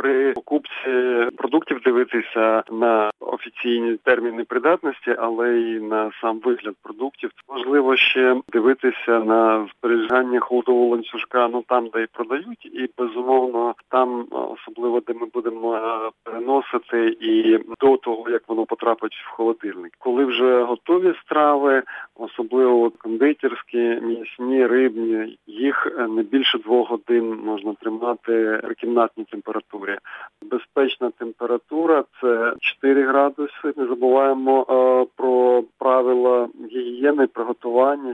при покупці продуктів дивитися на офіційні терміни придатності, але й на сам вигляд продуктів. Важливо ще дивитися на зберігання холодового ланцюжка, там, де і продають, і, безумовно, там, особливо, де ми будемо переносити, і до того, як воно потрапить в холодильник. Коли вже готові страви, особливо кондитерські, м'ясні, рибні, їх не більше 2 годин можна тримати при кімнатній температурі. Безпечна температура – це 4 градуси. Не забуваємо про правила гігієни, приготування.